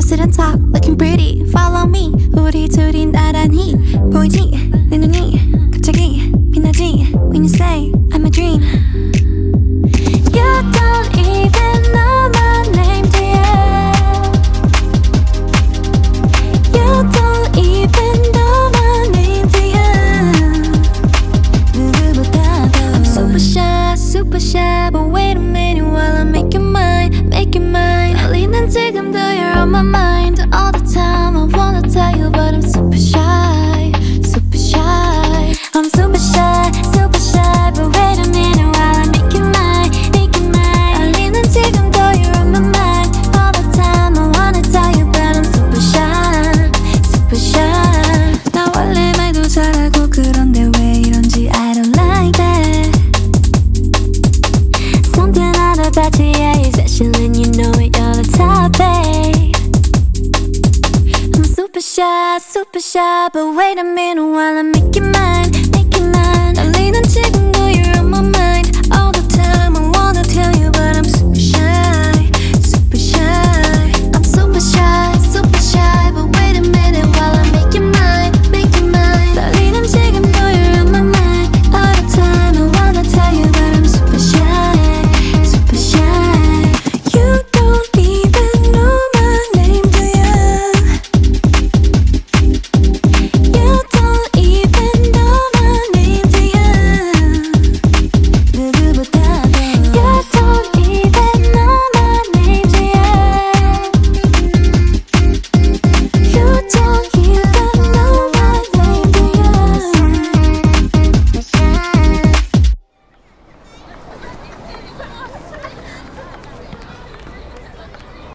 sit on top, looking pretty. Follow me. 우리 둘이 나란히 보이지? 내 눈이 갑자기 빛나지? When you say I'm a dream. You don't even know my name, do you? You don't even know my name, do you? 누구보다도 I'm super shy, but wait a minute while I make you mine, make you mine. 떨리는 지금도 you're on my mind all the time. I wanna tell you, but I'm super shy, super shy. I'm super shy, but wait a minute while I make you mine, make you mine. 떨리는 지금도 you're on my mind all the time. I wanna tell you, but I'm super shy, super shy. 나 원래 말도 잘하고 그런데 왜 이런지 I don't like that. Something out about you, yeah, you're special and you know it, you're the top, babe. I'm super shy, but wait a minute while I make you mine,